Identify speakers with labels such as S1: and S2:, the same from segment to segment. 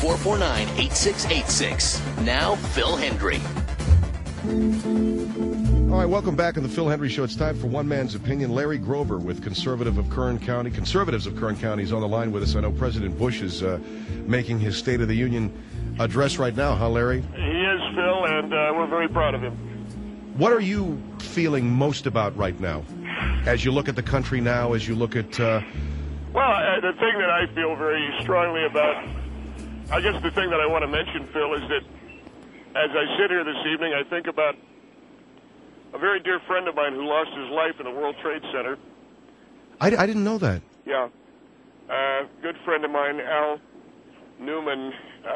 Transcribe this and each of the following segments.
S1: 449-8686. Now, Phil Hendry.
S2: All right, welcome back on the Phil Hendry Show. It's time for One Man's Opinion. Larry Grover with Conservatives of Kern County is on the line with us. I know President Bush is making his State of the Union address right now, huh, Larry?
S3: He is, Phil, and we're very proud of him.
S2: What are you feeling most about right now as you look at the country now, as you look at...
S3: Well, the thing that I feel very strongly about, I guess the thing that I want to mention, Phil, is that as I sit here this evening, I think about a very dear friend of mine who lost his life in the World Trade Center.
S2: I didn't know that.
S3: Yeah. Good friend of mine, Al Newman,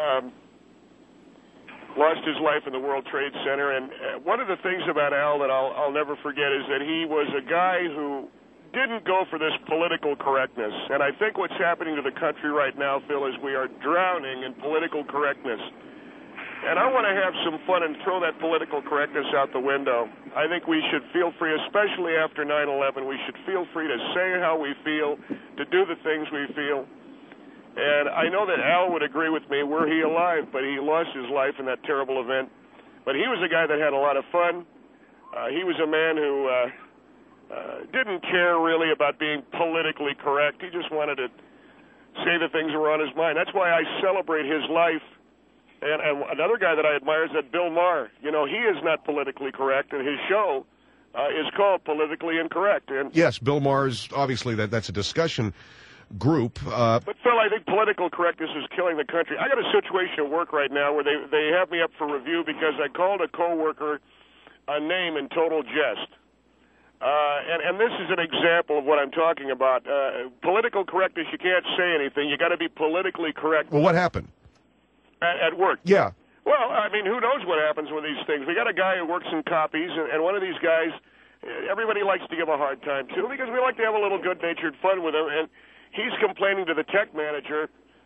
S3: lost his life in the World Trade Center. And one of the things about Al that I'll never forget is that he was a guy who didn't go for this political correctness. And I think what's happening to the country right now, Phil, is we are drowning in political correctness. And I want to have some fun and throw that political correctness out the window. I think we should feel free, especially after 9/11, we should feel free to say how we feel, to do the things we feel. And I know that Al would agree with me, were he alive, but he lost his life in that terrible event. But he was a guy that had a lot of fun. He was a man who didn't care really about being politically correct. He just wanted to say the things that were on his mind. That's why I celebrate his life. And another guy that I admire is that Bill Maher. You know, he is not politically correct, and his show is called Politically Incorrect. And
S2: yes, Bill Maher's, obviously, that's a discussion group.
S3: But, Phil, I think political correctness is killing the country. I got a situation at work right now where they have me up for review because I called a coworker a name in total jest. And this is an example of what I'm talking about. Political correctness, you can't say anything. You got to be politically correct.
S2: Well, what happened?
S3: At work.
S2: Yeah.
S3: Well, I mean, who knows what happens with these things? We got a guy who works in copies, and one of these guys, everybody likes to give a hard time to because we like to have a little good-natured fun with him. And he's complaining to the tech manager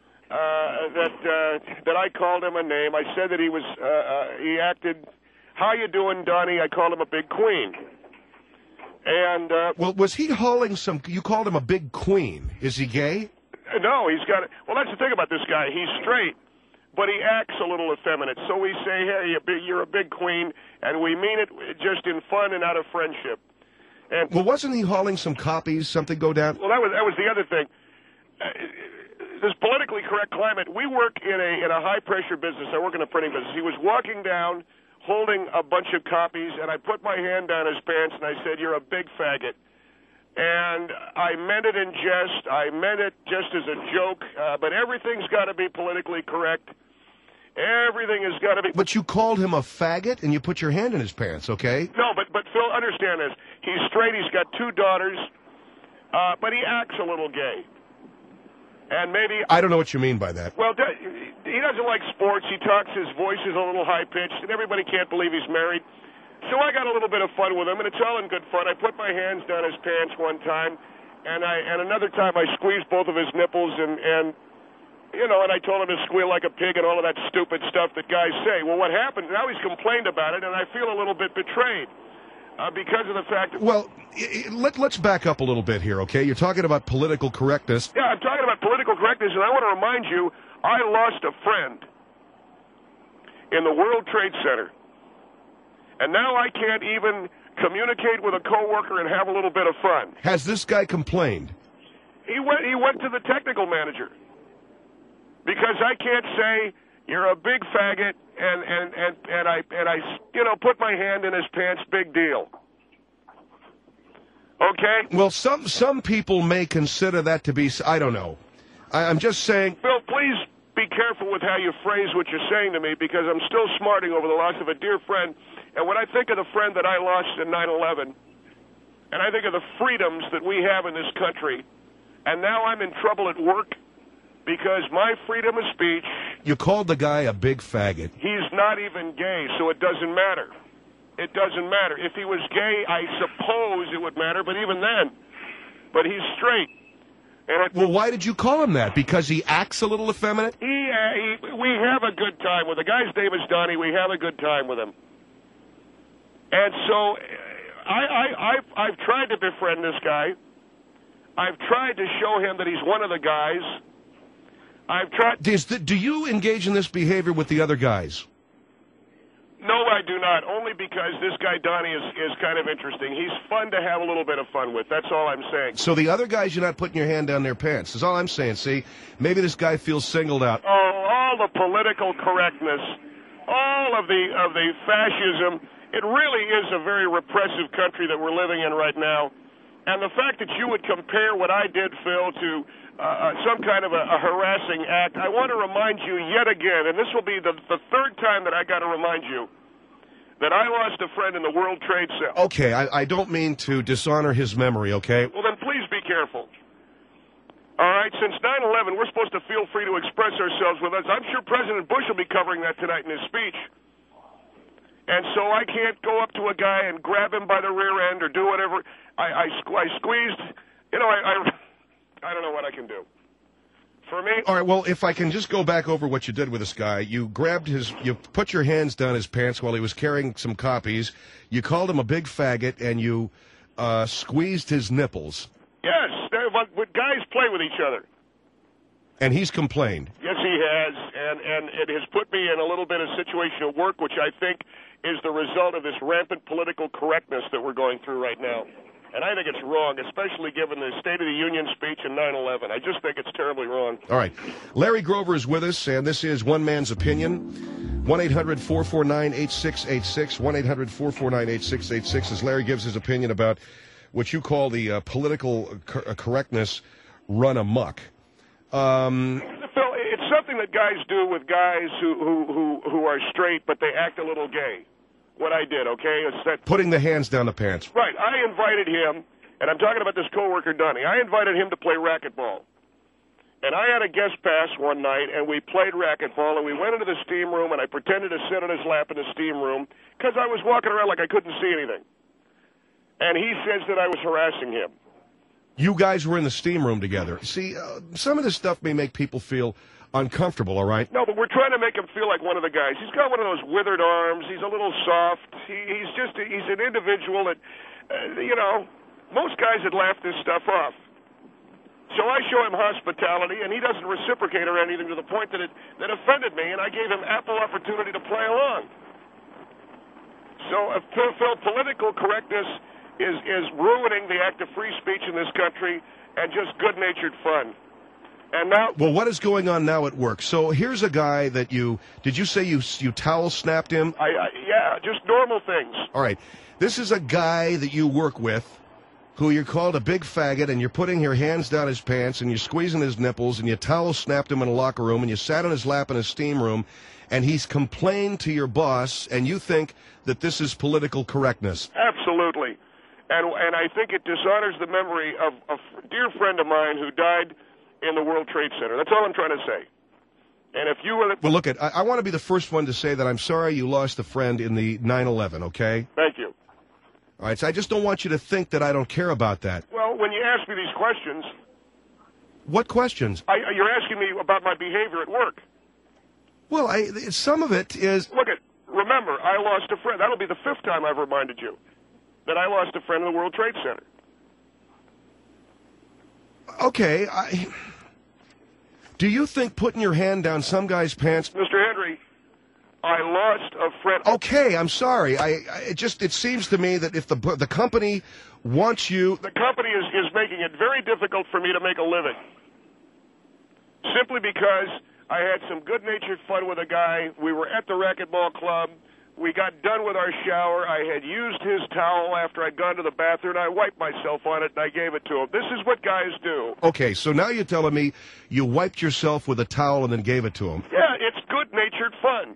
S3: that I called him a name. I said that he acted. How you doing, Donnie? I called him a big queen. And
S2: well, was he hauling some? You called him a big queen. Is he gay?
S3: No, he's got. Well, that's the thing about this guy. He's straight, but he acts a little effeminate. So we say, hey, you're a big queen, and we mean it just in fun and out of friendship. And
S2: well, wasn't he hauling some copies? Something go down?
S3: Well, that was the other thing. This politically correct climate. We work in a high pressure business. I work in a printing business. He was walking down, holding a bunch of copies, and I put my hand down his pants and I said, "You're a big faggot." And I meant it in jest. I meant it just as a joke. But everything's got to be politically correct. Everything has got to be.
S2: But you called him a faggot, and you put your hand in his pants, okay?
S3: No, but Phil, understand this. He's straight. He's got 2 daughters, but he acts a little gay. And maybe
S2: I don't know what you mean by that.
S3: Well, he doesn't like sports. He talks. His voice is a little high pitched, and everybody can't believe he's married. So I got a little bit of fun with him, and it's all in good fun. I put my hands down his pants one time, and another time I squeezed both of his nipples, and you know, and I told him to squeal like a pig and all of that stupid stuff that guys say. Well, what happened? Now he's complained about it, and I feel a little bit betrayed because of the fact that.
S2: Well, let's back up a little bit here, okay? You're talking about political correctness.
S3: Yeah, I'm talking about political correctness, and I want to remind you, I lost a friend in the World Trade Center. And now I can't even communicate with a coworker and have a little bit of fun.
S2: Has this guy complained?
S3: He went to the technical manager because I can't say you're a big faggot and I you know put my hand in his pants. Big deal. Okay.
S2: Well, some people may consider that to be. I don't know. I'm just saying.
S3: Bill, please be careful with how you phrase what you're saying to me because I'm still smarting over the loss of a dear friend. And when I think of the friend that I lost in 9/11, and I think of the freedoms that we have in this country, and now I'm in trouble at work because my freedom of speech...
S2: You called the guy a big faggot.
S3: He's not even gay, so it doesn't matter. It doesn't matter. If he was gay, I suppose it would matter, but even then. But he's straight.
S2: Well, why did you call him that? Because he acts a little effeminate?
S3: We have a good time with the guy's name is Donnie. We have a good time with him. And so I've tried to befriend this guy. I've tried to show him that he's one of the guys. I've tried.
S2: Do you engage in this behavior with the other guys?
S3: No, I do not. Only because this guy Donnie is kind of interesting. He's fun to have a little bit of fun with. That's all I'm saying.
S2: So the other guys, you're not putting your hand down their pants. That's all I'm saying. See, maybe this guy feels singled out.
S3: Oh, all the political correctness, all of the fascism. It really is a very repressive country that we're living in right now. And the fact that you would compare what I did, Phil, to some kind of a harassing act, I want to remind you yet again, and this will be the third time that I got to remind you, that I lost a friend in the World Trade Center.
S2: Okay, I don't mean to dishonor his memory, okay?
S3: Well, then please be careful. All right, since 9/11, we're supposed to feel free to express ourselves with us. I'm sure President Bush will be covering that tonight in his speech. And so I can't go up to a guy and grab him by the rear end or do whatever. I squeezed, you know, I don't know what I can do. For me.
S2: All right, well, if I can just go back over what you did with this guy. You put your hands down his pants while he was carrying some copies. You called him a big faggot, and you squeezed his nipples.
S3: Yes, but guys play with each other.
S2: And he's complained.
S3: Yes, he has, and it has put me in a little bit of situation at work, which I think is the result of this rampant political correctness that we're going through right now. And I think it's wrong, especially given the State of the Union speech in 9/11. I just think it's terribly wrong.
S2: All right. Larry Grover is with us, and this is One Man's Opinion. 1-800-449-8686. 1-800-449-8686 as Larry gives his opinion about what you call the political correctness run amok.
S3: Phil, it's something that guys do with guys who are straight, but they act a little gay. What I did, okay? It's that
S2: putting the hands down the pants.
S3: Right. I invited him, and I'm talking about this coworker, Donnie. I invited him to play racquetball. And I had a guest pass one night, and we played racquetball, and we went into the steam room, and I pretended to sit on his lap in the steam room because I was walking around like I couldn't see anything. And he says that I was harassing him.
S2: You guys were in the steam room together. See, some of this stuff may make people feel uncomfortable, all right?
S3: No, but we're trying to make him feel like one of the guys. He's got one of those withered arms. He's a little soft. He's an individual that, most guys would laugh this stuff off. So I show him hospitality, and he doesn't reciprocate or anything to the point that that offended me, and I gave him ample opportunity to play along. So, Phil, political correctness is ruining the act of free speech in this country and just good-natured fun. And now,
S2: well, what is going on now at work? So here's a guy that did you say you towel snapped him?
S3: Yeah, just normal things.
S2: All right. This is a guy that you work with who you're called a big faggot, and you're putting your hands down his pants, and you're squeezing his nipples, and you towel snapped him in a locker room, and you sat on his lap in a steam room, and he's complained to your boss, and you think that this is political correctness.
S3: Absolutely. And I think it dishonors the memory of a dear friend of mine who died in the World Trade Center. That's all I'm trying to say. And if you will...
S2: Well, look, I want to be the first one to say that I'm sorry you lost a friend in the 9/11, okay?
S3: Thank you.
S2: All right, so I just don't want you to think that I don't care about that.
S3: Well, when you ask me these questions...
S2: What questions?
S3: You're asking me about my behavior at work.
S2: Well, some of it is...
S3: Look, remember, I lost a friend. That'll be the 5th time I've reminded you that I lost a friend in the World Trade Center.
S2: Okay, do you think putting your hand down some guy's pants...
S3: Mr. Henry, I lost a friend...
S2: Okay, I'm sorry. It seems to me that if the company wants you...
S3: The company is making it very difficult for me to make a living. Simply because I had some good-natured fun with a guy. We were at the racquetball club. We got done with our shower. I had used his towel after I'd gone to the bathroom. I wiped myself on it, and I gave it to him. This is what guys do.
S2: Okay, so now you're telling me you wiped yourself with a towel and then gave it to him.
S3: Yeah, it's good-natured fun.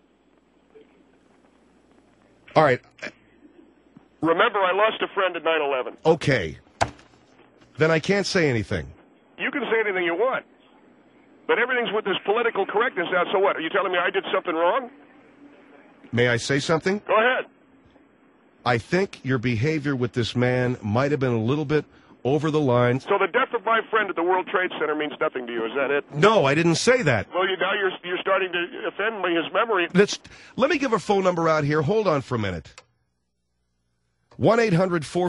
S2: All right.
S3: Remember, I lost a friend at 9/11.
S2: Okay. Then I can't say anything.
S3: You can say anything you want. But everything's with this political correctness now, so what? Are you telling me I did something wrong?
S2: May I say something?
S3: Go ahead.
S2: I think your behavior with this man might have been a little bit over the line.
S3: So the death of my friend at the World Trade Center means nothing to you, is that it?
S2: No, I didn't say that.
S3: Well, now you're starting to offend me, his memory.
S2: Let me give a phone number out here. Hold on for a minute.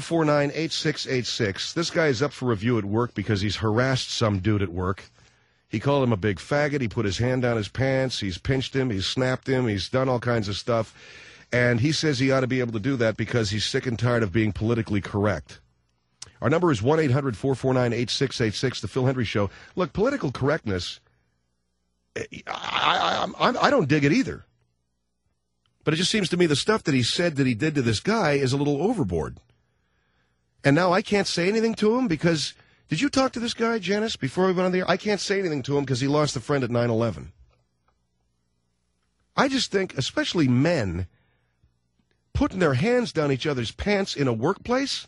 S2: 1-800-449-8686. This guy is up for review at work because he's harassed some dude at work. He called him a big faggot. He put his hand down his pants. He's pinched him. He's snapped him. He's done all kinds of stuff. And he says he ought to be able to do that because he's sick and tired of being politically correct. Our number is 1-800-449-8686, The Phil Hendry Show. Look, political correctness, I don't dig it either. But it just seems to me the stuff that he said that he did to this guy is a little overboard. And now I can't say anything to him because... Did you talk to this guy, Janice, before we went on the air? I can't say anything to him because he lost a friend at 9/11. I just think, especially men, putting their hands down each other's pants in a workplace?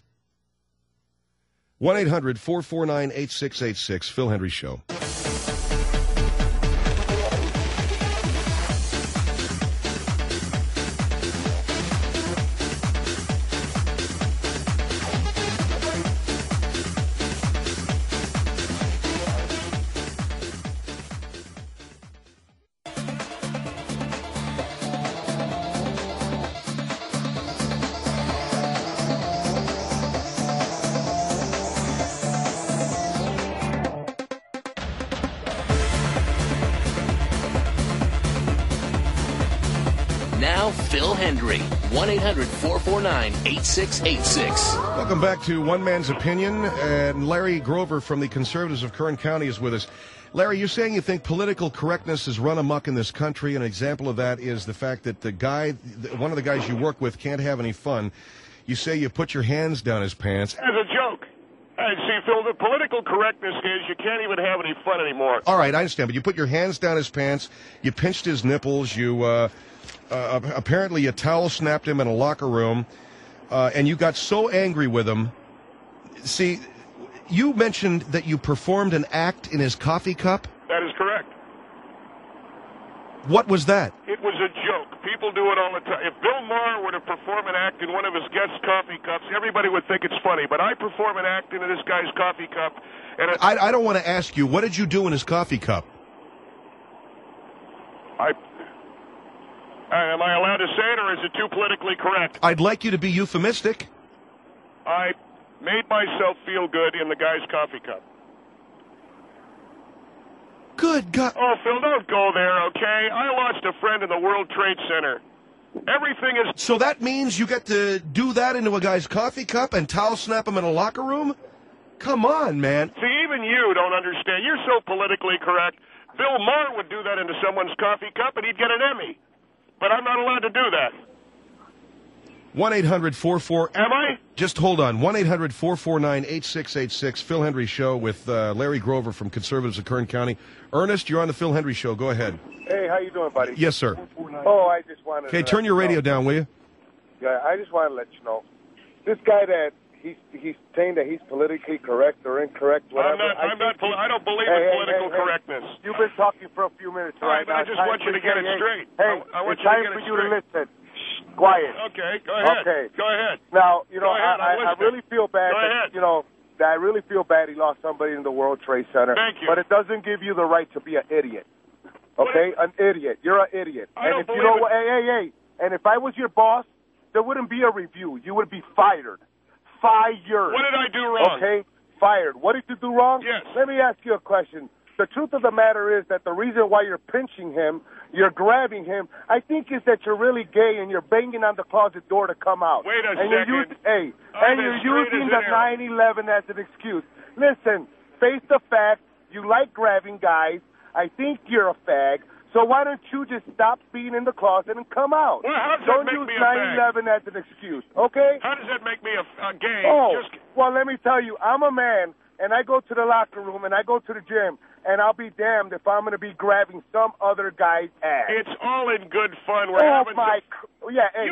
S2: 1-800-449-8686, Phil Hendry Show.
S1: Now, Phil Hendry, 1-800-449-8686.
S2: Welcome back to One Man's Opinion, and Larry Grover from the Conservatives of Kern County is with us. Larry, you're saying you think political correctness has run amok in this country. An example of that is the fact that one of the guys you work with can't have any fun. You say you put your hands down his pants.
S3: As a joke. See, Phil, the political correctness is you can't even have any fun anymore.
S2: All right, I understand, but you put your hands down his pants, you pinched his nipples, you apparently a towel snapped him in a locker room, and you got so angry with him. See, you mentioned that you performed an act in his coffee cup.
S3: That is correct.
S2: What was that?
S3: It was a joke. People do it all the time. If Bill Maher were to perform an act in one of his guest coffee cups, everybody would think it's funny. But I perform an act in this guy's coffee cup. And
S2: I don't want to ask you, what did you do in his coffee cup?
S3: Am I allowed to say it, or is it too politically correct?
S2: I'd like you to be euphemistic.
S3: I made myself feel good in the guy's coffee cup.
S2: Good God.
S3: Oh, Phil, don't go there, okay? I lost a friend in the World Trade Center. Everything is...
S2: So that means you get to do that into a guy's coffee cup and towel snap him in a locker room? Come on, man.
S3: See, even you don't understand. You're so politically correct. Bill Maher would do that into someone's coffee cup, and he'd get an Emmy. But I'm not allowed to do that.
S2: 1-800-44...
S3: Am I?
S2: Just hold on. 1-800-449-8686. Phil Hendry Show with Larry Grover from Conservatives of Kern County. Ernest, you're on the Phil Hendry Show. Go ahead.
S4: Hey, how you doing, buddy?
S2: Yes, sir.
S4: Oh, I just wanted to...
S2: Okay, turn your radio down, will you?
S4: Yeah, I just want to let you know. This guy that he's saying that he's politically correct or incorrect, whatever.
S3: I don't believe in political correctness.
S4: You've been talking for a few minutes right now.
S3: I just want you to get it straight.
S4: Hey, it's time for you to listen. Quiet.
S3: Okay, go ahead.
S4: Okay.
S3: Go ahead.
S4: Now,
S3: I
S4: really feel bad.
S3: Go ahead.
S4: I really feel bad he lost somebody in the World Trade Center.
S3: Thank you.
S4: But it doesn't give you the right to be an idiot. Okay? An idiot. You're an idiot.
S3: And
S4: if you know what, hey. And if I was your boss, there wouldn't be a review. You would be fired. Fired.
S3: What did I do wrong?
S4: Okay? Fired. What did you do wrong?
S3: Yes.
S4: Let me ask you a question. The truth of the matter is that the reason why you're pinching him, you're grabbing him, I think is that you're really gay and you're banging on the closet door to come out.
S3: Wait a
S4: and
S3: second.
S4: You're using the 9/11 as an excuse. Listen, face the fact, you like grabbing guys. I think you're a fag. So why don't you just stop being in the closet and come out?
S3: Well, how does
S4: Don't
S3: that make
S4: use
S3: me a
S4: 9/11 as an excuse, okay?
S3: How does that make me a gay?
S4: Oh, well, let me tell you, I'm a man, and I go to the locker room, and I go to the gym, and I'll be damned if I'm going to be grabbing some other guy's ass.
S3: It's all in good fun.
S4: Yeah, hey,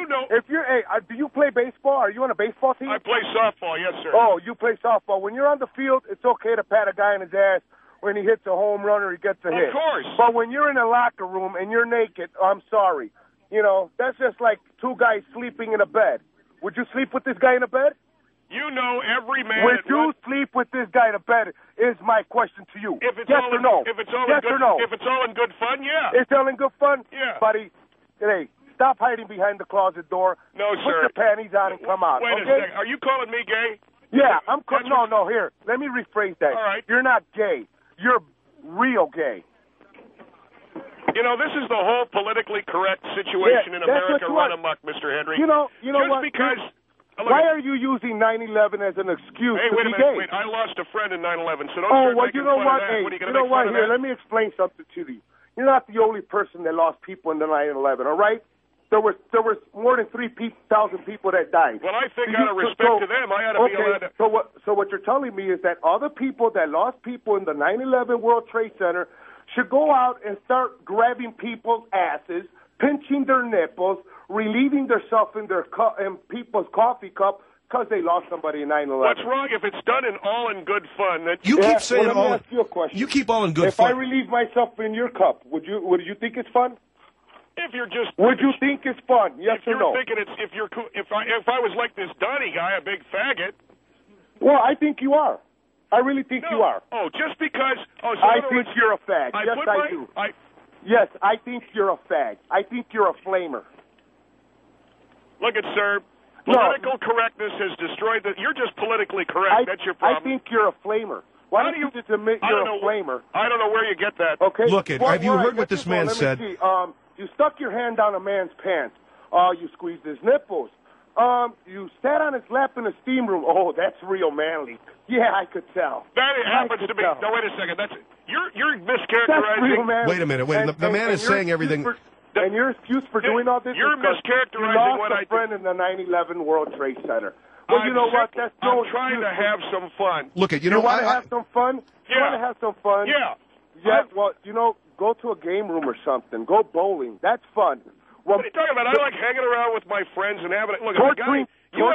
S4: do you play baseball? Are you on a baseball team?
S3: I play softball, yes, sir.
S4: Oh, you play softball. When you're on the field, it's okay to pat a guy in his ass when he hits a home run or he gets a hit.
S3: Of course.
S4: But when you're in a locker room and you're naked, I'm sorry. That's just like two guys sleeping in a bed. Would you sleep with this guy in a bed?
S3: Every man...
S4: Would you sleep with this guy in a bed is my question to you.
S3: If it's
S4: yes
S3: all
S4: or no?
S3: If it's all
S4: yes
S3: in good,
S4: or no?
S3: If it's all in good fun, yeah.
S4: It's all in good fun?
S3: Yeah.
S4: Buddy, hey, stop hiding behind the closet door.
S3: No,
S4: Put
S3: sir.
S4: your panties on and come out,
S3: Wait
S4: okay?
S3: a second. Are you calling me gay?
S4: Yeah, I'm... No, here. Let me rephrase that.
S3: All right.
S4: You're not gay. You're real gay.
S3: You know, this is the whole politically correct situation in America run amok, Mr. Henry.
S4: You know
S3: just
S4: what?
S3: Because,
S4: why are you using 9/11 as an excuse
S3: hey,
S4: to
S3: wait
S4: be
S3: a minute.
S4: gay?
S3: Wait, I lost a friend in 9/11, so don't start
S4: well,
S3: making
S4: you know
S3: fun
S4: what?
S3: of that.
S4: Hey,
S3: What are you going
S4: you
S3: to
S4: know
S3: make
S4: what?
S3: fun of
S4: Here,
S3: that?
S4: let me explain something to you. You're not the only person that lost people in the 9/11, all right? There was more than 3,000 people that died.
S3: Well, I think out of respect to them, I ought to be allowed to...
S4: So what you're telling me is that all the people that lost people in the 9/11 World Trade Center should go out and start grabbing people's asses, pinching their nipples, relieving themselves in people's coffee cup because they lost somebody in 9/11.
S3: What's wrong if it's done all in good fun?
S2: You keep saying
S4: let me ask you a question.
S2: You keep all in good
S4: if
S2: fun.
S4: If I relieve myself in your cup, would you think it's fun?
S3: If you're just...
S4: Would you think it's fun? Yes or no?
S3: Thinking if I was like this Donnie guy, a big faggot...
S4: Well, I think you are. I really think you are.
S3: Oh, just because... Oh, so
S4: I think you're a fag. Yes, I do. Yes, I think you're a fag. I think you're a flamer.
S3: Look at, sir, political correctness has destroyed the... You're just politically correct. That's your problem.
S4: I think you're a flamer. Why don't you just admit you're a flamer?
S3: I don't know where you get that.
S4: Okay.
S2: Look, have you heard what this man said?
S4: Let me see. You stuck your hand down a man's pants. You squeezed his nipples. You sat on his lap in a steam room. Oh, that's real manly. Yeah, I could tell.
S3: That happens to be. No, wait a second. You're mischaracterizing.
S4: That's real manly.
S2: Wait a minute. The man is saying everything.
S4: And your excuse for doing all this
S3: you're
S4: is
S3: mischaracterizing
S4: what I did. You lost a friend in the 9/11 World Trade Center. Well, you know what? That's
S3: I'm trying to have some fun.
S2: Look, you
S4: want to have some fun?
S3: Yeah.
S4: You want to have some fun?
S3: Yeah.
S4: Yeah. Well, go to a game room or something. Go bowling. That's fun. Well,
S3: what are you talking about? I like hanging around with my friends and having it. Look,
S4: torturing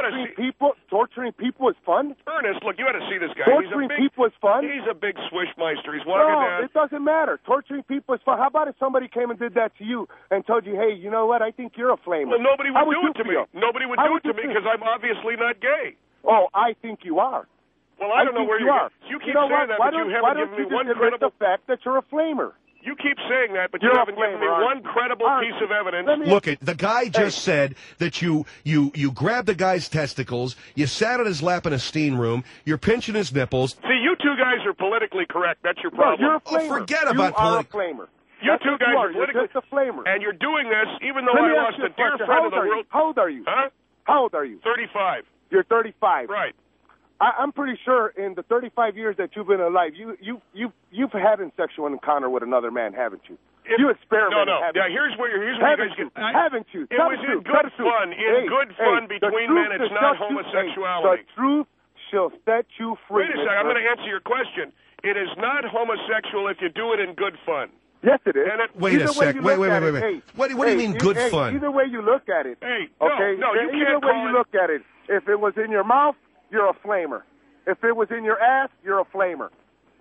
S4: people is fun.
S3: Ernest, look, you ought to see this guy.
S4: Torturing people is fun.
S3: He's a big swishmeister. He's walking down.
S4: No, it doesn't matter. Torturing people is fun. How about if somebody came and did that to you and told you, hey, you know what? I think you're a flamer.
S3: Well, nobody would do it to me. Nobody would do it to me because I'm obviously not gay.
S4: Oh, I think you are.
S3: Well, I don't know where you are. You keep saying that, but you haven't given me one credible...
S4: the fact that you're a flamer.
S3: You keep saying that, but you haven't given me one credible piece of evidence.
S2: Look, the guy just said that you grabbed the guy's testicles, you sat on his lap in a steam room, you're pinching his nipples.
S3: See, you two guys are politically correct. That's your problem.
S4: No, you're a flamer.
S2: Forget about political.
S4: You are a flamer.
S3: You two guys are politically...
S4: You're just a flamer.
S3: And you're doing this even though I lost a dear friend of the world...
S4: How old are you?
S3: Huh?
S4: How old are you?
S3: 35.
S4: You're 35.
S3: Right.
S4: I'm pretty sure in the 35 years that you've been alive, you've had a sexual encounter with another man, haven't you? You experimented.
S3: No.
S4: Yeah,
S3: here's where you guys get.
S4: Haven't you?
S3: It was in good fun. Good fun between men. It's not homosexuality.
S4: The truth shall set you free.
S3: Wait a second. I'm going to answer your question. It is not homosexual if you do it in good fun.
S4: Yes, it is.
S2: Wait a sec. Wait. What do you mean good fun?
S4: Either way you look at it.
S3: Hey,
S4: okay?
S3: No, you can't
S4: Either way you look at it. If it was in your mouth, you're a flamer. If it was in your ass, you're a flamer.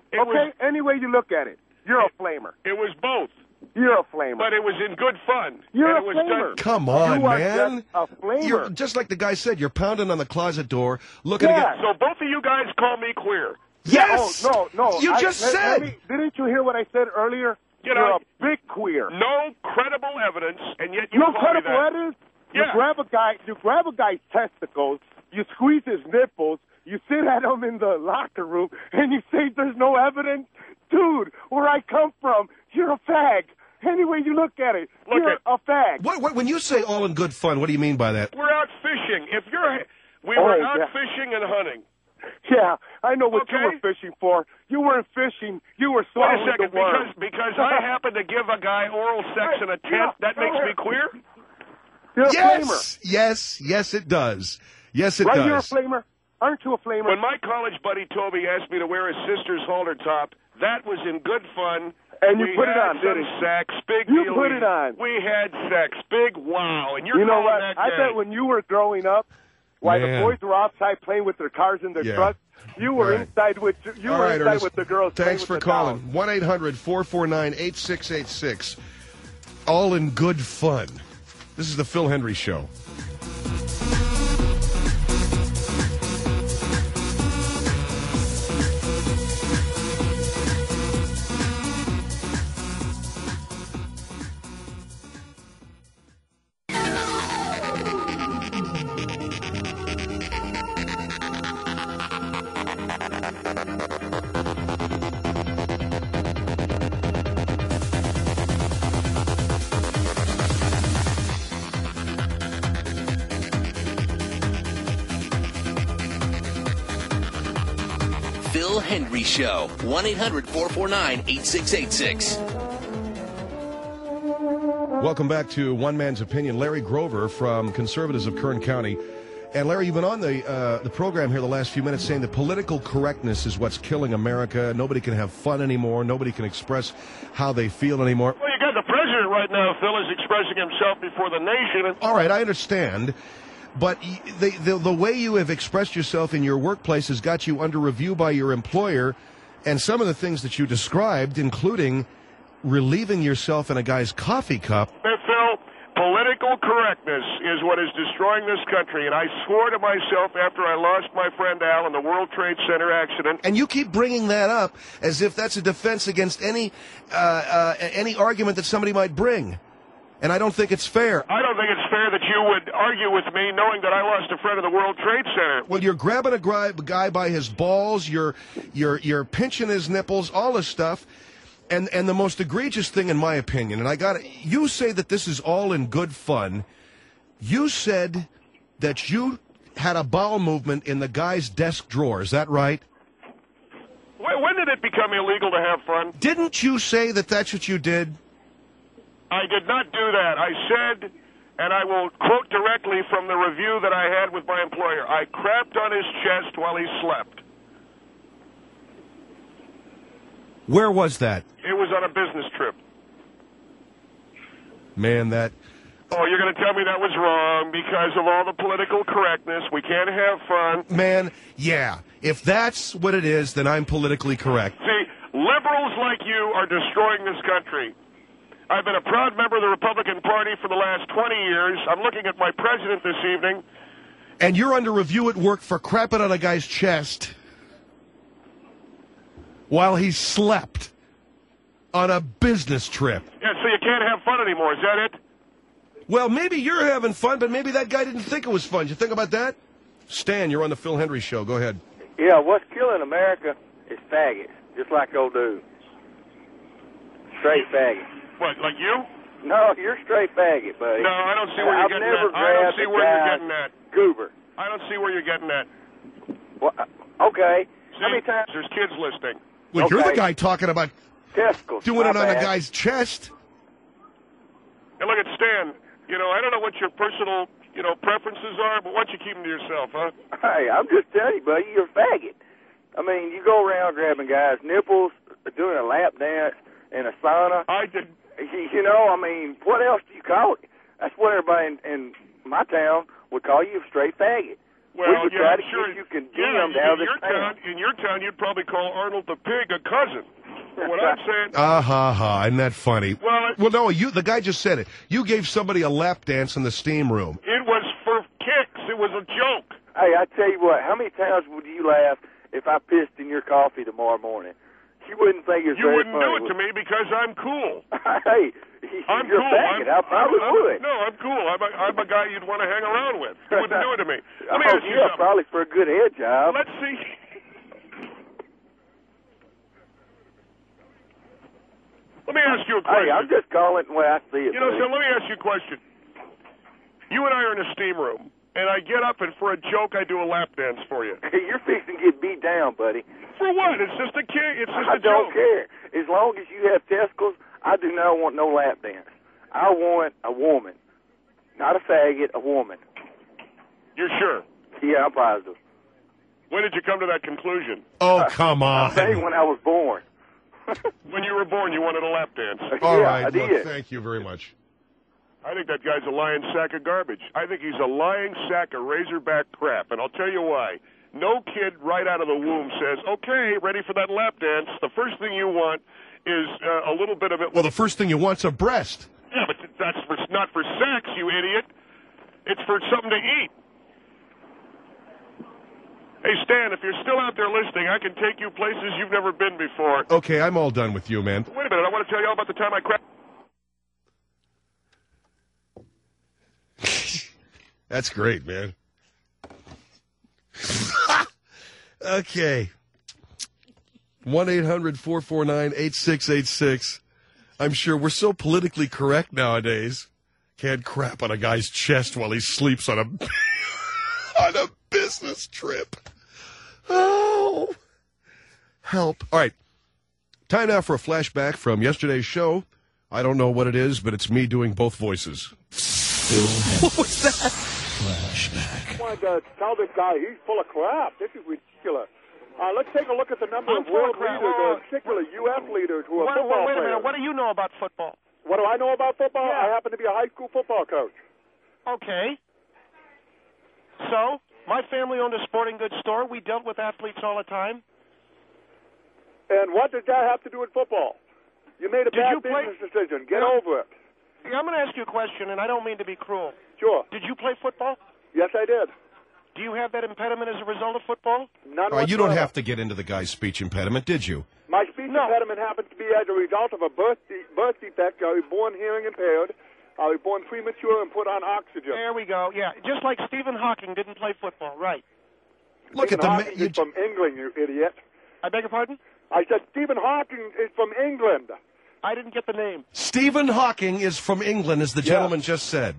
S4: Any way you look at it, you're a flamer.
S3: It was both.
S4: You're a flamer.
S3: But it was in good fun.
S4: You're a flamer.
S2: Come on, man.
S4: Just a flamer.
S2: You're just like the guy said, you're pounding on the closet door, looking to get...
S3: So both of you guys call me queer.
S2: Yes!
S4: No.
S2: You just said...
S4: Didn't you hear what I said earlier? You're a big queer.
S3: No credible evidence, and yet you
S4: call
S3: me that.
S4: No credible evidence?
S3: Yeah.
S4: You grab a guy's testicles, you squeeze his nipples, you sit at him in the locker room, and you say there's no evidence? Dude, where I come from, you're a fag. Any way you look at it, you're a fag.
S2: When you say all in good fun, what do you mean by that?
S3: We're out fishing. We were out fishing and hunting.
S4: Yeah, I know what you were fishing for. You weren't fishing. You were swallowing the worm.
S3: Because I happened to give a guy oral sex in a tent, that makes me queer?
S4: You're a flamer.
S2: Yes, it does. Yes, it
S4: does.
S2: Right,
S4: you're a flamer? Aren't you a flamer?
S3: When my college buddy Toby asked me to wear his sister's halter top, that was in good fun.
S4: And you put it on, didn't
S3: you? Sex, big
S4: you
S3: deal.
S4: put it on.
S3: We had sex, big wow. And you're
S4: you know what?
S3: That
S4: I bet when you were growing up, while the boys were outside playing with their cars and their trucks, you were inside with with the girls.
S2: Thanks for calling. 1-800-449-8686. All in good fun. This is the Phil Hendry Show.
S1: Phil Hendry Show. 1-800-449-8686.
S2: Welcome back to One Man's Opinion. Larry Grover from Conservatives of Kern County. And Larry, you've been on the program here the last few minutes saying that political correctness is what's killing America. Nobody can have fun anymore. Nobody can express how they feel anymore.
S3: Well, you got the president right now, Phil, is expressing himself before the nation.
S2: All right, I understand. But the way you have expressed yourself in your workplace has got you under review by your employer. And some of the things that you described, including relieving yourself in a guy's coffee cup.
S3: Phil, political correctness is what is destroying this country. And I swore to myself after I lost my friend Al in the World Trade Center accident.
S2: And you keep bringing that up as if that's a defense against any argument that somebody might bring. And I don't think it's fair.
S3: I don't think it's fair that you would argue with me knowing that I lost a friend in the World Trade Center.
S2: Well, you're grabbing a guy by his balls, you're pinching his nipples, all this stuff. And the most egregious thing, in my opinion, and you say that this is all in good fun. You said that you had a bowel movement in the guy's desk drawer. Is that right?
S3: When did it become illegal to have fun?
S2: Didn't you say that that's what you did?
S3: I did not do that. I said, and I will quote directly from the review that I had with my employer, I crapped on his chest while he slept.
S2: Where was that?
S3: It was on a business trip.
S2: Man, that...
S3: Oh, you're going to tell me that was wrong because of all the political correctness. We can't have fun.
S2: Man, yeah. If that's what it is, then I'm politically correct.
S3: See, liberals like you are destroying this country. I've been a proud member of the Republican Party for the last 20 years. I'm looking at my president this evening.
S2: And you're under review at work for crapping on a guy's chest while he slept on a business trip.
S3: Yeah, so you can't have fun anymore. Is that it?
S2: Well, maybe you're having fun, but maybe that guy didn't think it was fun. You think about that? Stan, you're on the Phil Hendry Show. Go ahead.
S5: Yeah, what's killing America is faggots, just like old dude. Straight faggot.
S3: What, like you?
S5: No, you're straight faggot, buddy.
S3: No, I don't see where you're getting at. I don't see where you're getting at.
S5: Goober.
S3: I don't see where you're getting at.
S5: Well, okay.
S3: See,
S5: how many times?
S3: There's kids listening.
S2: Well,
S5: Okay.
S2: you're the guy talking about
S5: Testicles.
S2: doing
S5: my
S2: it on a
S5: bad.
S2: guy's chest.
S3: And look at Stan. You know, I don't know what your personal, preferences are, but why don't you keep them to yourself, huh?
S5: Hey, I'm just telling you, buddy, you're a faggot. I mean, you go around grabbing guys' nipples, doing a lap dance in a sauna.
S3: I did.
S5: I mean, what else do you call it? That's what everybody in my town would call you, a straight faggot.
S3: Well,
S5: we would
S3: yeah,
S5: try
S3: I'm
S5: to
S3: sure.
S5: get you condemned out of this town.
S3: In your town, you'd probably call Arnold the Pig a cousin. But what I'm saying...
S2: Isn't that funny? Well, no, the guy just said it. You gave somebody a lap dance in the steam room.
S3: It was for kicks. It was a joke.
S5: Hey, I tell you what, how many times would you laugh if I pissed in your coffee tomorrow morning? You wouldn't think it's
S3: You
S5: very
S3: wouldn't
S5: funny.
S3: do it to me because I'm cool.
S5: Hey,
S3: I'm
S5: you're
S3: cool.
S5: faggot. I probably would.
S3: No, I'm cool. I'm a guy you'd want to hang around with. You wouldn't do it to me. Let me ask you
S5: yeah,
S3: something.
S5: probably for a good head job.
S3: Let's see. Let me ask you a question.
S5: Hey, I'm just calling it the way I see it.
S3: So let me ask you a question. You and I are in a steam room, and I get up, and for a joke, I do a lap dance for you.
S5: You're fixing to get beat down, buddy.
S3: For what? It's just a kid. It's just
S5: I
S3: a joke.
S5: don't care. As long as you have testicles, I do not want no lap dance. I want a woman. Not a faggot, a woman.
S3: You're sure?
S5: Yeah, I'm positive.
S3: When did you come to that conclusion?
S2: Oh, come on.
S5: I'll tell you when I was born.
S3: When you were born, you wanted a lap dance.
S2: All
S5: Yeah,
S2: right,
S5: I
S2: look,
S5: did.
S2: thank you very much.
S3: I think that guy's a lying sack of garbage. I think he's a lying sack of razorback crap, and I'll tell you why. No kid right out of the womb says, okay, ready for that lap dance. The first thing you want is a little bit of it.
S2: Well, the first thing you want's a breast.
S3: Yeah, but that's not for sex, you idiot. It's for something to eat. Hey, Stan, if you're still out there listening, I can take you places you've never been before.
S2: Okay, I'm all done with you, man.
S3: Wait a minute, I want to tell you all about the time I cracked.
S2: That's great, man. Okay. 1-800-449-8686. I'm sure we're so politically correct nowadays. Can't crap on a guy's chest while he sleeps on a on a business trip. Oh. Help. All right. Time now for a flashback from yesterday's show. I don't know what it is, but it's me doing both voices.
S6: What was that?
S7: I wanted to tell this guy he's full of crap. This is ridiculous. Let's take a look at the number of world leaders, or particularly U.S. leaders who are football players.
S8: Wait a minute. What do you know about football?
S7: What do I know about football?
S8: Yeah.
S7: I happen to be a high school football coach.
S8: Okay. So, my family owned a sporting goods store. We dealt with athletes all the time.
S7: And what does that have to do with football? You made a bad business decision. Get over it.
S8: I'm going to ask you a question, and I don't mean to be cruel.
S7: Sure.
S8: Did you play football?
S7: Yes, I did.
S8: Do you have that impediment as a result of football?
S7: None
S2: All right, you don't have to get into the guy's speech impediment, did you?
S7: My speech impediment happens to be as a result of a birth defect. I was born hearing impaired. I was born premature and put on oxygen.
S8: There we go. Yeah, just like Stephen Hawking didn't play football, right?
S2: Look
S7: Stephen
S2: at
S7: Hawking is from England, you idiot.
S8: I beg your pardon?
S7: I said Stephen Hawking is from England.
S8: I didn't get the name.
S2: Stephen Hawking is from England, as the gentleman just said.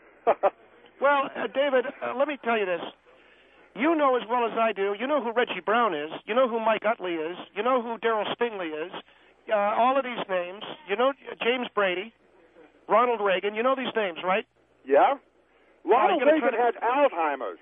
S8: Well, David, let me tell you this. You know as well as I do, you know who Reggie Brown is, you know who Mike Utley is, you know who Darryl Stingley is, all of these names, you know James Brady, Ronald Reagan, you know these names, right?
S7: Yeah? Ronald Reagan had Alzheimer's.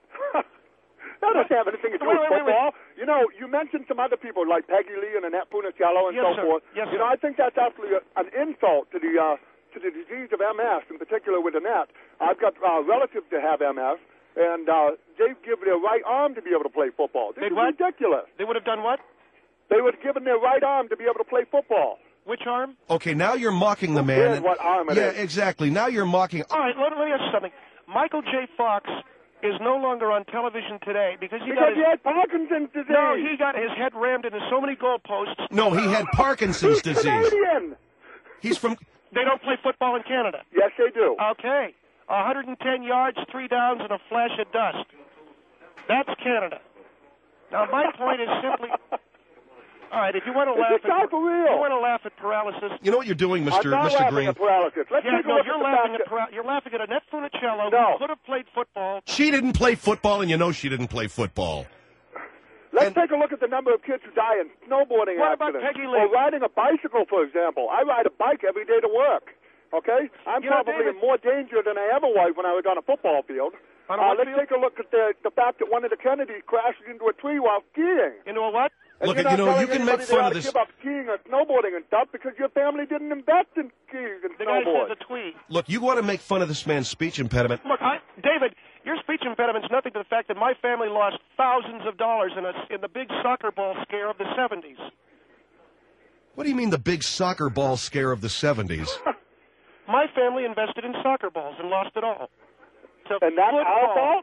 S7: That doesn't have anything to do with football. You know, you mentioned some other people like Peggy Lee and Annette Funicello and so forth.
S8: Yes,
S7: you know, I think that's actually an insult to the disease of MS, in particular with Annette. I've got relatives that have MS, and they've given their right arm to be able to play football. This is ridiculous.
S8: They would have done what?
S7: They would have given their right arm to be able to play football.
S8: Which arm?
S2: Okay, now you're mocking the man.
S7: What arm it is.
S2: Yeah, exactly. Now you're mocking.
S8: All right, let me ask you something. Michael J. Fox is no longer on television today because he
S7: had Parkinson's disease.
S8: No, he got his head rammed into so many goalposts.
S2: No, he had Parkinson's disease.
S7: Canadian.
S2: He's from...
S8: They don't play football in Canada.
S7: Yes, they do.
S8: Okay. 110 yards, 3 downs, and a flash of dust. That's Canada. Now, my point is simply... All right, if you want to laugh at paralysis...
S2: You know what you're doing, Mr.
S7: I'm not laughing at paralysis.
S8: You're laughing at Annette Funicello, who could have played football.
S2: She didn't play football, and you know she didn't play football.
S7: Let's take a look at the number of kids who die in snowboarding
S8: What about
S7: accidents.
S8: Peggy Lee?
S7: Or riding a bicycle, for example. I ride a bike every day to work. Okay? I'm probably in more danger than I ever was when I was on a football field. Let's take a look at the fact that one of the Kennedys crashed into a tree while skiing.
S8: Into a what?
S7: And
S2: look, you can make fun of this.
S7: Give up skiing or snowboarding and stuff because your family didn't invest in skiing and snowboarding.
S8: The guy says a tweet.
S2: Look, you want to make fun of this man's speech impediment.
S8: Look, David, your speech impediment's nothing to the fact that my family lost thousands of dollars in the big soccer ball scare of the 70s.
S2: What do you mean the big soccer ball scare of the 70s?
S8: My family invested in soccer balls and lost it all. So
S7: and that's our fault?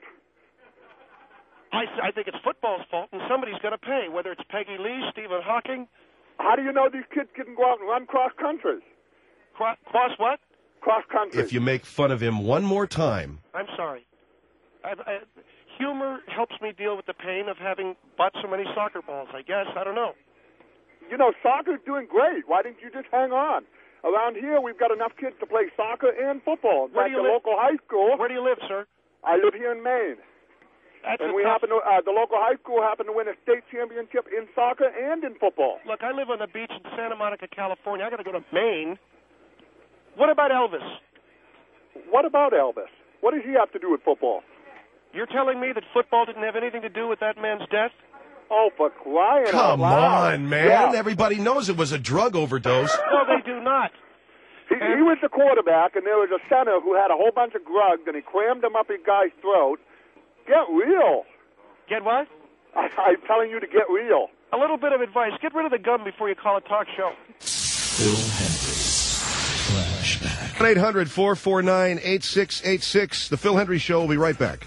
S8: I think it's football's fault, and somebody's going to pay, whether it's Peggy Lee, Stephen Hawking.
S7: How do you know these kids can go out and run cross country?
S8: Cross what?
S7: Cross country.
S2: If you make fun of him one more time.
S8: I'm sorry. Humor helps me deal with the pain of having bought so many soccer balls, I guess. I don't know.
S7: You know, soccer's doing great. Why didn't you just hang on? Around here, we've got enough kids to play soccer and football.
S8: Where do you live?
S7: Local high school.
S8: Where do you live, sir?
S7: I live here in Maine. And we happen to, the local high school happened to win a state championship in soccer and in football.
S8: Look, I live on the beach in Santa Monica, California. I got to go to Maine. What about Elvis?
S7: What about Elvis? What does he have to do with football?
S8: You're telling me that football didn't have anything to do with that man's death?
S7: Oh, for crying out loud.
S2: Come on, man.
S7: Yeah.
S2: Everybody knows it was a drug overdose.
S8: No, they do not.
S7: He was the quarterback, and there was a center who had a whole bunch of drugs, and he crammed them up his guy's throat. Get real.
S8: Get what?
S7: I'm telling you to get real.
S8: A little bit of advice. Get rid of the gum before you call a talk show.
S6: Phil Hendricks. Flashback.
S2: 1-800-449-8686. The Phil Hendry Show will be right back.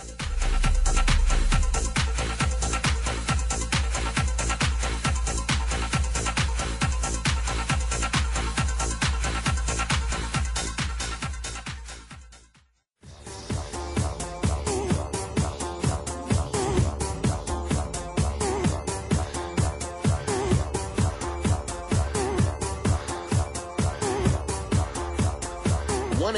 S1: One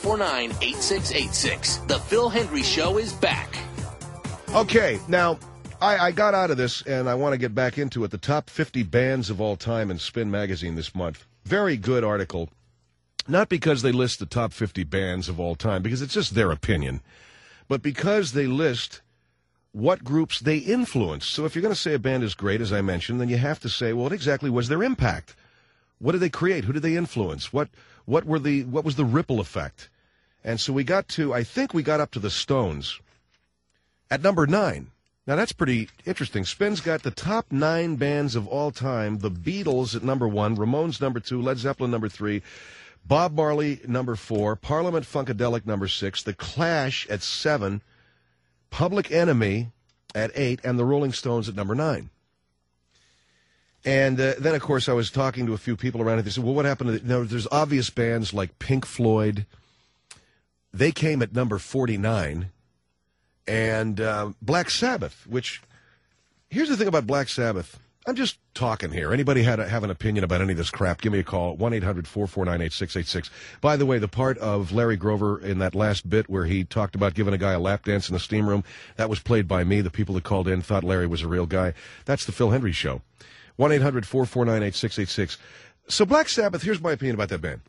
S1: 1-800-449-8686. The Phil Hendry Show is back.
S2: Okay, now, I got out of this, and I want to get back into it. The top 50 bands of all time in Spin Magazine this month. Very good article. Not because they list the top 50 bands of all time, because it's just their opinion, but because they list what groups they influence. So if you're going to say a band is great, as I mentioned, then you have to say, well, what exactly was their impact? What did they create? Who did they influence? What was the ripple effect? And so I think we got up to the Stones at number 9. Now, that's pretty interesting. Spin's got the top 9 bands of all time. The Beatles at number 1, Ramones number 2, Led Zeppelin number 3, Bob Marley number 4, Parliament Funkadelic number 6, The Clash at 7, Public Enemy at 8, and the Rolling Stones at number 9. And then, of course, I was talking to a few people around it. They said, well, what happened to there's obvious bands like Pink Floyd. They came at number 49. And Black Sabbath, which, here's the thing about Black Sabbath. I'm just talking here. Anybody have an opinion about any of this crap, give me a call, 1-800-449-8686. By the way, the part of Larry Grover in that last bit where he talked about giving a guy a lap dance in the steam room, that was played by me. The people that called in thought Larry was a real guy. That's the Phil Hendry Show. 1-800-449-8686. So Black Sabbath, here's my opinion about that band.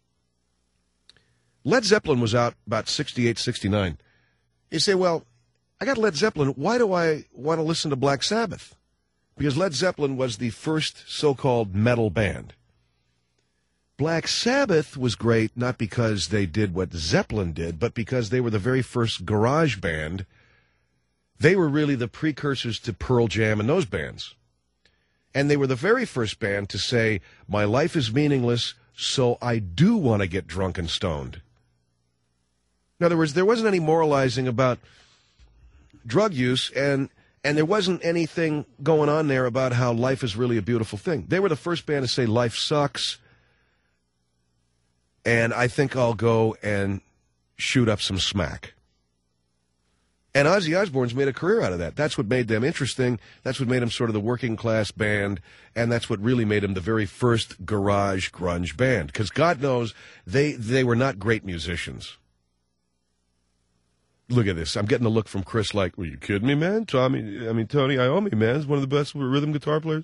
S2: Led Zeppelin was out about 68, 69. You say, well, I got Led Zeppelin. Why do I want to listen to Black Sabbath? Because Led Zeppelin was the first so-called metal band. Black Sabbath was great not because they did what Zeppelin did, but because they were the very first garage band. They were really the precursors to Pearl Jam and those bands. And they were the very first band to say, my life is meaningless, so I do want to get drunk and stoned. In other words, there wasn't any moralizing about drug use, and there wasn't anything going on there about how life is really a beautiful thing. They were the first band to say life sucks, and I think I'll go and shoot up some smack. And Ozzy Osbourne's made a career out of that. That's what made them interesting. That's what made them sort of the working class band, and that's what really made them the very first garage grunge band. Because God knows they were not great musicians. Look at this. I'm getting a look from Chris like, were you kidding me, man? Tony Iommi, man, is one of the best rhythm guitar players.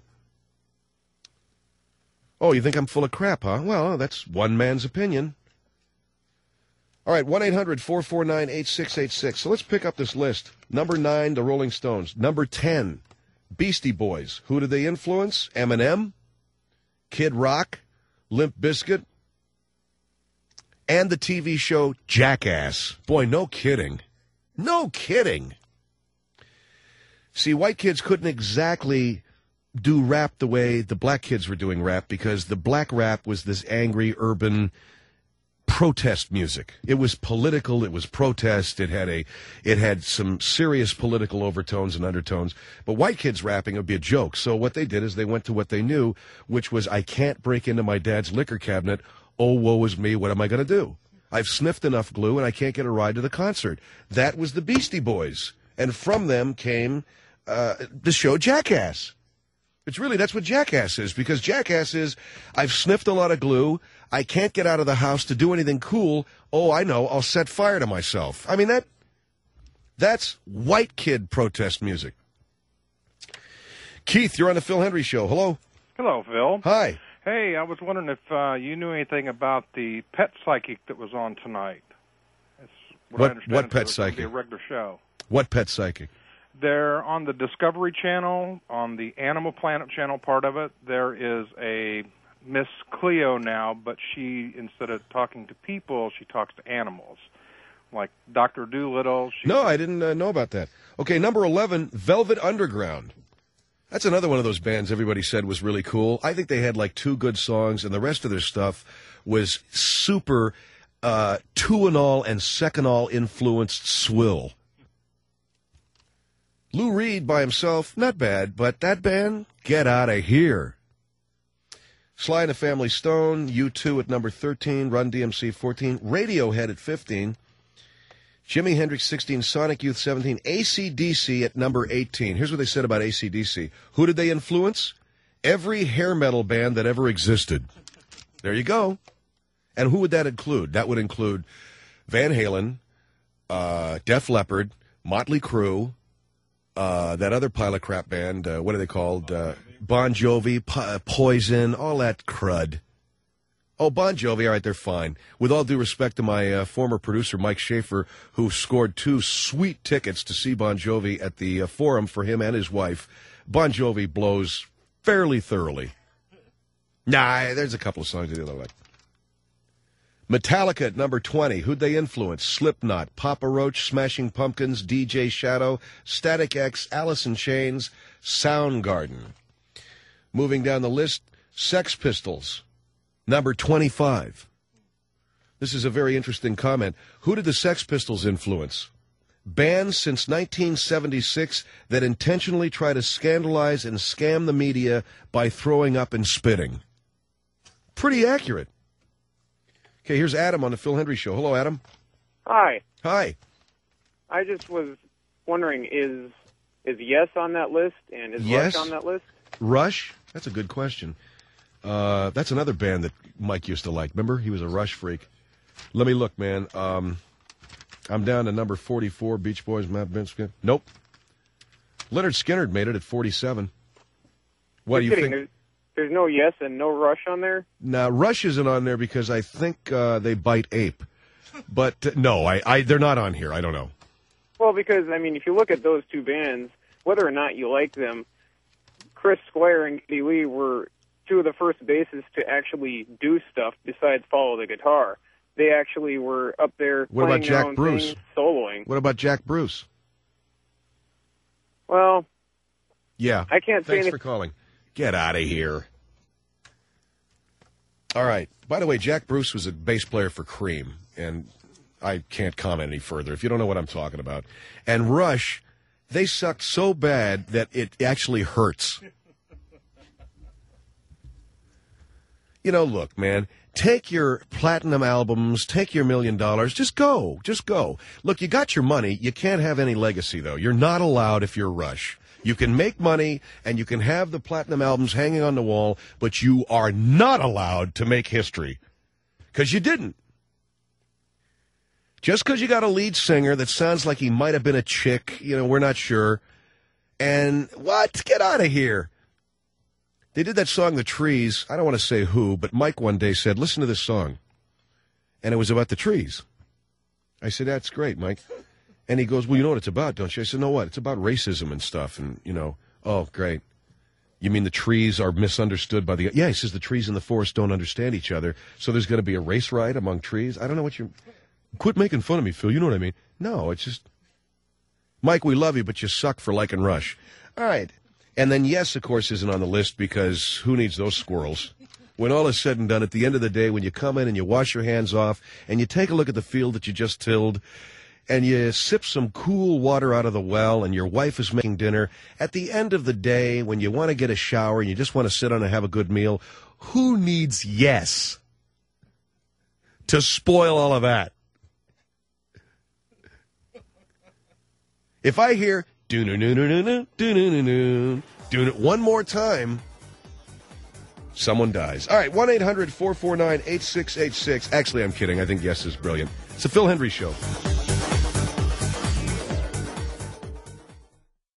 S2: Oh, you think I'm full of crap, huh? Well, that's one man's opinion. All right, 1-800-449-8686. So let's pick up this list. Number 9, the Rolling Stones. Number 10, Beastie Boys. Who did they influence? Eminem, Kid Rock, Limp Bizkit, and the TV show Jackass. Boy, no kidding. No kidding. See, white kids couldn't exactly do rap the way the black kids were doing rap because the black rap was this angry, urban protest music. It was political. It was protest. It had some serious political overtones and undertones. But white kids rapping would be a joke. So what they did is they went to what they knew, which was, I can't break into my dad's liquor cabinet. Oh, woe is me. What am I going to do? I've sniffed enough glue and I can't get a ride to the concert. That was the Beastie Boys. And from them came the show Jackass. That's what Jackass is, because Jackass is, I've sniffed a lot of glue, I can't get out of the house to do anything cool, oh, I know, I'll set fire to myself. I mean, that's white kid protest music. Keith, you're on the Phil Hendry Show. Hello.
S9: Hello, Phil.
S2: Hi.
S9: Hey, I was wondering if you knew anything about the pet psychic that was on tonight.
S2: What pet psychic?
S9: It'll be a regular show.
S2: What pet psychic?
S9: They're on the Discovery Channel, on the Animal Planet channel part of it. There is a Miss Cleo now, but she, instead of talking to people, she talks to animals, like Dr. Dolittle.
S2: No, I didn't know about that. Okay, number 11, Velvet Underground. That's another one of those bands everybody said was really cool. I think they had like 2 good songs, and the rest of their stuff was super Tuinol and Seconal influenced swill. Lou Reed by himself, not bad, but that band, get out of here. Sly and the Family Stone, U2 at number 13, Run DMC 14, Radiohead at 15, Jimi Hendrix 16, Sonic Youth 17, AC/DC at number 18. Here's what they said about AC/DC. Who did they influence? Every hair metal band that ever existed. There you go. And who would that include? That would include Van Halen, Def Leppard, Motley Crue, that other pile of crap band, what are they called? Bon Jovi, Poison, all that crud. Oh, Bon Jovi, all right, they're fine. With all due respect to my former producer, Mike Schaefer, who scored 2 sweet tickets to see Bon Jovi at the Forum for him and his wife, Bon Jovi blows fairly thoroughly. Nah, there's a couple of songs that I like. Metallica at number 20. Who'd they influence? Slipknot, Papa Roach, Smashing Pumpkins, DJ Shadow, Static X, Alice in Chains, Soundgarden. Moving down the list, Sex Pistols, number 25. This is a very interesting comment. Who did the Sex Pistols influence? Bands since 1976 that intentionally try to scandalize and scam the media by throwing up and spitting. Pretty accurate. Okay, here's Adam on the Phil Hendry Show. Hello, Adam.
S10: Hi.
S2: Hi.
S10: I just was wondering, is Yes on that list, and is
S2: Yes?
S10: Rush on that list?
S2: Rush? That's a good question. That's another band that Mike used to like. Remember? He was a Rush freak. Let me look, man. I'm down to number 44, Beach Boys, Matt Binskin. Nope. Leonard Skinner made it at 47. What do you think?
S10: There's no Yes and no Rush on there?
S2: Now, Rush isn't on there because I think they bite ape. But, no, they're not on here. I don't know.
S10: Well, because, I mean, if you look at those two bands, whether or not you like them, Chris Squire and Geddy Lee were two of the first bassists to actually do stuff besides follow the guitar. They actually were up there
S2: What
S10: playing
S2: about
S10: their
S2: Jack
S10: own
S2: Bruce?
S10: thing, soloing.
S2: What about Jack Bruce?
S10: Well,
S2: yeah.
S10: I can't say
S2: Thanks
S10: anything.
S2: for calling. Get out of here. All right. By the way, Jack Bruce was a bass player for Cream, and I can't comment any further if you don't know what I'm talking about. And Rush, they sucked so bad that it actually hurts. You know, look, man, take your platinum albums, take your $1 million, just go. Look, you got your money. You can't have any legacy, though. You're not allowed if you're Rush. You can make money, and you can have the platinum albums hanging on the wall, but you are not allowed to make history. Because you didn't. Just because you got a lead singer that sounds like he might have been a chick, we're not sure. And what? Get out of here. They did that song, The Trees. I don't want to say who, but Mike one day said, listen to this song. And it was about the trees. I said, that's great, Mike. And he goes, well, you know what it's about, don't you? I said, no, what? It's about racism and stuff. And, oh, great. You mean the trees are misunderstood by the... Yeah, he says the trees in the forest don't understand each other, so there's going to be a race riot among trees? I don't know what you're... Quit making fun of me, Phil. You know what I mean? No, it's just... Mike, we love you, but you suck for liking Rush. All right. And then Yes, of course, isn't on the list because who needs those squirrels? When all is said and done, at the end of the day, when you come in and you wash your hands off and you take a look at the field that you just tilled and you sip some cool water out of the well and your wife is making dinner, at the end of the day, when you want to get a shower and you just want to sit down and have a good meal, who needs Yes to spoil all of that? If I hear do-do-do-do-do-do-do-do-do one more time, someone dies. All right, 1-800-449-8686. Actually, I'm kidding. I think Yes is brilliant. It's the Phil Hendry Show.